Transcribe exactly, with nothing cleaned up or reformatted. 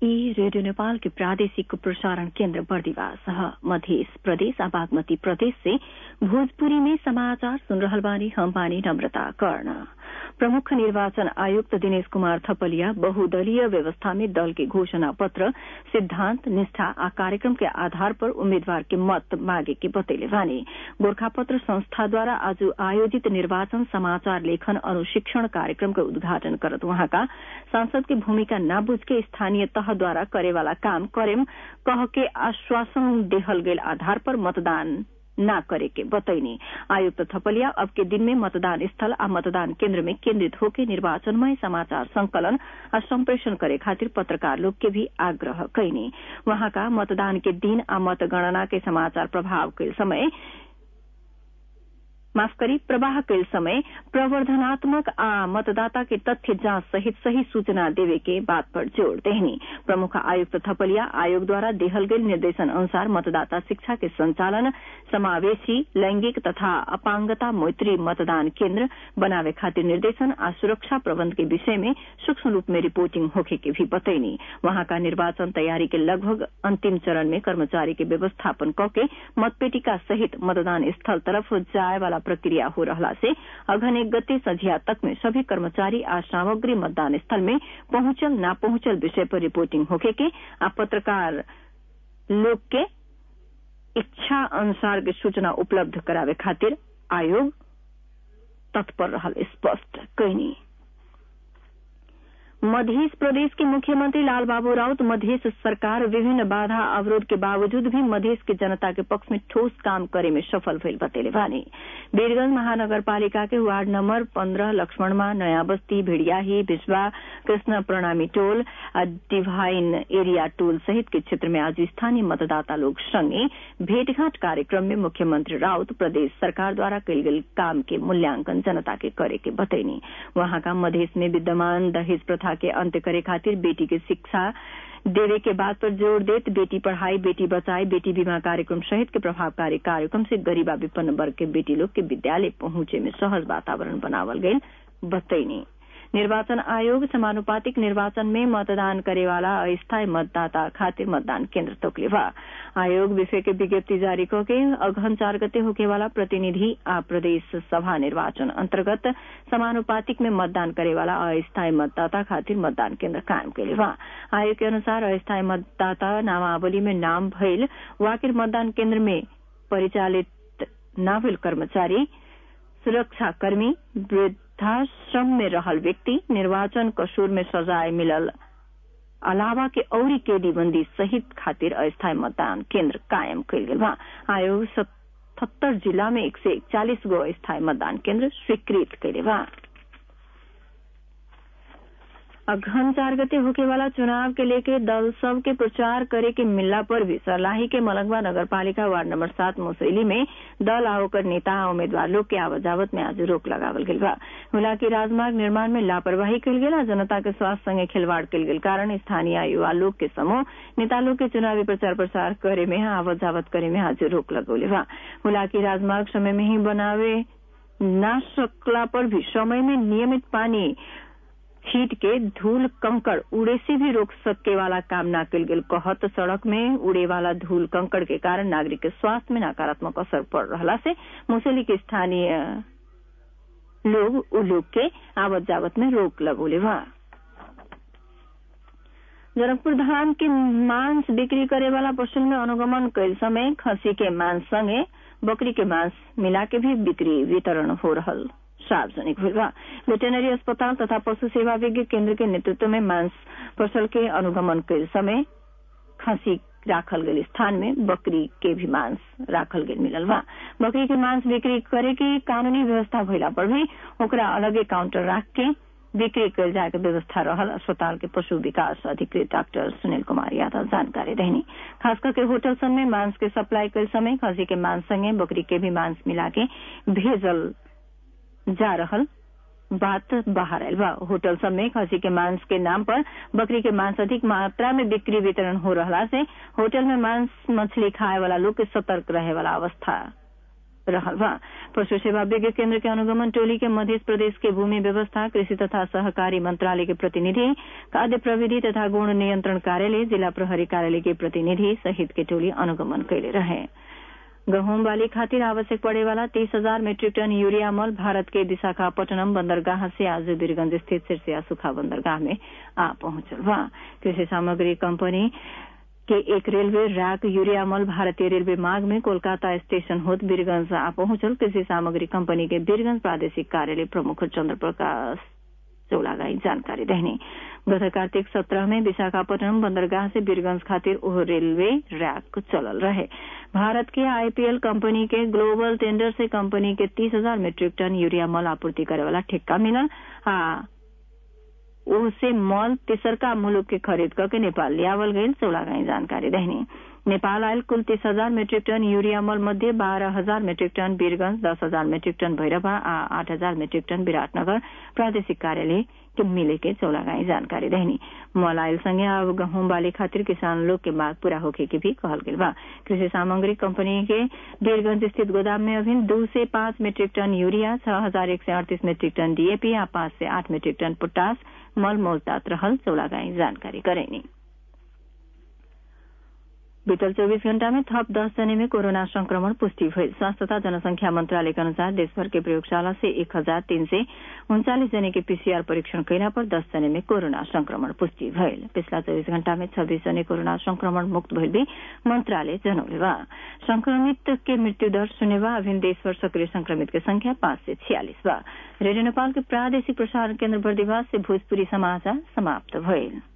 ई रेडियो नेपाल के प्रादेशिक प्रसारण केन्द्र बर्दिवास मध्य प्रदेश और बागमती प्रदेश से भोजपुरी में समाचार सुन रहल बानी। हम बानी नम्रता कर्ण। प्रमुख निर्वाचन आयुक्त दिनेश कुमार थपलिया बहुदलीय व्यवस्था में दल के घोषणा पत्र, सिद्धांत, निष्ठा आ कार्यक्रम के आधार पर उम्मीदवार के मत मांगे के बतैले बानी। गोरखापत्र संस्था द्वारा आज आयोजित निर्वाचन समाचार लेखन अनुशिक्षण कार्यक्रम के उद्घाटन करत वहां का सांसद की भूमिका न बुझ के स्थानीय तह द्वारा करे वाला काम करेम कह के आश्वासन देहल गेल आधार पर मतदान न करे के बतैनी। आयुक्त थपलिया अब के दिन में मतदान स्थल आ मतदान केन्द्र में केन्द्रित होकर निर्वाचनमय समाचार संकलन और संप्रेषण करे खातिर पत्रकार लोग के भी आग्रह कैनी। वहां का मतदान के दिन आ मतगणना के समाचार प्रभाव के समय माफ करी प्रवाह के समय प्रवर्धनात्मक आ मतदाता के तथ्य जांच सहित सही सूचना देवे के बात पर जोर देहनी। प्रमुख आयुक्त थपलिया आयोग द्वारा देहल गेल निर्देशन अनुसार मतदाता शिक्षा के संचालन, समावेशी, लैंगिक तथा अपांगता मैत्री मतदान केन्द्र बनावे खातिर निर्देशन आ सुरक्षा प्रबंध के विषय में सूक्ष्म रूप में रिपोर्टिंग होखे के भी बतैनी। वहां का निर्वाचन तैयारी के लगभग अंतिम चरण में कर्मचारी के व्यवस्थापन करके मतपेटिका सहित मतदान स्थल तरफ जाए वाला प्रक्रिया हो रहा से अघन एक गते संझिया तक में सभी कर्मचारी आ सामग्री मतदान स्थल में पहुंचल न पहुंचल विषय पर रिपोर्टिंग होके के आ पत्रकार लोग के इच्छा अनुसार के सूचना उपलब्ध करावे खातिर आयोग तत्पर रहल स्पष्ट कैनी। मध्य प्रदेश के मुख्यमंत्री लालबाबू राउत मध्य सरकार विभिन्न बाधा अवरोध के बावजूद भी मध्य के जनता के पक्ष में ठोस काम करे में सफल भइल बतेले बानी। वीरगंज महानगरपालिका के वार्ड नंबर पंद्रह लक्ष्मणमा, नया बस्ती, भिड़ियाही, बिस्वा, कृष्ण प्रणामी टोल, डिवाइन एरिया टोल सहित के क्षेत्र में आज स्थानीय मतदाता लोग संगे भेंटघाट कार्यक्रम में मुख्यमंत्री राउत प्रदेश सरकार द्वारा कल गेल काम के मूल्यांकन जनता के करे के बतैनी। वहां का मध्य में विद्यमान दहेज प्रथा के अंत करे खातिर बेटी के शिक्षा देवे के बात पर जोर देत बेटी पढ़ाई, बेटी बचाई, बेटी बीमा कार्यक्रम सहित के प्रभावकारी कार्यक्रम से गरीबा विपन्न वर्ग के बेटी लोग के विद्यालय पहुंचे में सहज वातावरण बनावल गये बतैनी। निर्वाचन आयोग समानुपातिक निर्वाचन में मतदान करे वाला अस्थायी मतदाता खातिर मतदान केन्द्र तोकले बा। आयोग विषय के विज्ञप्ति जारी करके अघन चार गते होके वाला प्रतिनिधि आ प्रदेश सभा निर्वाचन अंतर्गत समानुपातिक में मतदान करे वाला अस्थायी मतदाता खातिर मतदान केन्द्र कायम कैले बा। आयोग के अनुसार अस्थायी मतदाता नामावली में नाम भइल वाकिर मतदान केन्द्र में परिचालित न भइल कर्मचारी, सुरक्षाकर्मी, वृद्धाश्रम में रहल व्यक्ति, निर्वाचन कसूर में सजाए मिलल अलावा के औरी कैदीबंदी सहित खातिर अस्थायी मतदान केन्द्र कायम कैल गेल बा। आयोग सतहत्तर जिला में एक सौ इकतालीस गो अस्थायी मतदान केन्द्र स्वीकृत कैले बा। अघन चार गते होके वाला चुनाव के लेके दल सब के प्रचार करे के मिलला पर भी सर्लाही के मलंगवा नगरपालिका वार्ड नंबर सात मुसैली में दल आ ओकर नेता आ उम्मीदवार लोग के आवत जावत में आज रोक लगावल गेल बा। हालांकि राजमार्ग निर्माण में लापरवाही कल गेल, जनता के स्वास्थ्य संगे खिलवाड़ कल गेल कारण स्थानीय युवा लोग के समूह नेता लोग के चुनावी प्रचार प्रसार करे में आवत जावत करे में आज रोक लगौले बा। हालांकि राजमार्ग समय में ही बनावे न सकला पर भी समय में नियमित पानी छीट के धूल कंकड़ उड़े से भी रोक सके वाला काम न कल गेल कहत सड़क में उड़े वाला धूल कंकड़ के कारण नागरिक के स्वास्थ्य में नकारात्मक असर पड़ रहा से मुसैली के स्थानीय लोग उ लोग के आवत जावत में रोक लगोले बा। जनकपुर धाम के मांस बिक्री करे वाला पशु में अनुगमन कैल समय खसी के मांस संगे बकरी के मांस मिला के भी बिक्री वितरण हो रहा सार्वजनिक हुआ। वेटेनरी अस्पताल तथा पशु सेवा विज्ञ केंद्र के नेतृत्व में मांस फसल के अनुगमन के समय खसी राखल गेल स्थान में बकरी के भी मांस राखल गेल मिलल बा। बकरी के मांस बिक्री करे के कानूनी व्यवस्था भइला पर भी ओकरा अलगे काउंटर राख के बिक्री कल जाए के व्यवस्था रहल अस्पताल के पशु विकास अधिकृत डॉक्टर सुनील कुमार यादव जानकारी देनी। खास करके होटल सब में मांस के सप्लाई कल समय खसी के मांस संगे बकरी के भी मांस मिला के भेजल जा रहल बात बाहर आयल बा। होटल सब में खसी के मांस के नाम पर बकरी के मांस अधिक मात्रा में बिक्री वितरण हो रहा से होटल में मांस मछली खाए वाला लोग के सतर्क रहे वाला अवस्था रहल बा। पशु सेवा विज्ञ केंद्र के अनुगमन टोली के मध्य प्रदेश के भूमि व्यवस्था, कृषि तथा सहकारी मंत्रालय के प्रतिनिधि, खाद्य प्रविधि तथा गुण नियंत्रण कार्यालय, जिला प्रहरी कार्यालय के प्रतिनिधि सहित के टोली अनुगमन कैले रहे। गहूम बाली खातिर आवश्यक पड़े वाला तीस हजार मेट्रिक टन यूरिया मल भारत के विशाखापट्टनम बंदरगाह से आज वीरगंज स्थित सिरसिया सुखा बंदरगाह में आ पहुंचल बा। कृषि सामग्री कंपनी के एक रेलवे रैक यूरिया मल भारतीय रेलवे मार्ग में कोलकाता स्टेशन होत वीरगंज आ पहुंचल। कृषि सामग्री कंपनी के वीरगंज प्रादेशिक कार्यालय प्रमुख चंद्र प्रकाश चौलागाई जानकारी देनी। गत कार्तिक सत्रह में विशाखापट्टनम बंदरगाह से वीरगंज खातिर ओह रेलवे रैक चलल रहे। भारत के आईपीएल कंपनी के ग्लोबल टेंडर से कंपनी के तीस हजार मीट्रिक टन यूरिया मल आपूर्ति करे वाला ठेका मिलल आ ओसे मल तेसरका मुलुक के खरीद करके नेपाल लियावल गई। चौलागाई जानकारी देनी। नेपाल आयल कुल तीस हजार मेट्रिक टन यूरिया मल मध्य बारह हजार मेट्रिक टन वीरगंज, दस हजार मेट्रिक टन भैरवा आ आठ हजार मेट्रिक टन विराटनगर प्रादेशिक कार्यालय के मिले के चौलागाई जानकारी देनी। मल आयल संगे अब गहूम बाली खातिर किसान लोग के मांग पूरा होके के भी कहल गई बा। कृषि सामग्री कंपनी के वीरगंज स्थित गोदाम में अभी दो से पांच मेट्रिक टन यूरिया, छह हजार एक सौ अड़तीस मेट्रिक टन डीएपी आ पांच से आठ मेट्रिक टन पोटास मल मौजूद रहल। चौलागाई जानकारी करेनी। बीतल चौबीस घंटा में थप दस जने में कोरोना संक्रमण पुष्टि हुई। स्वास्थ्य तथा जनसंख्या मंत्रालय के अनुसार देशभर के प्रयोगशाला से एक हजार तीन सौ उनचालीस जने के पीसीआर परीक्षण कैला पर दस जने में कोरोना संक्रमण पुष्टि भइल। पिछला चौबीस घंटा में छब्बीस जने कोरोना संक्रमण मुक्त भइल भी मंत्रालय जनौले बा। संक्रमित के मृत्यु दर शून्य बा। अभिन देशभर सक्रिय संक्रमित के संख्या पांच से छियालीस बा। रेडियो नेपाल के प्रादेशिक प्रसारण केन्द्र बर्दिवास से भोजपुरी समाचार समाप्त भइल।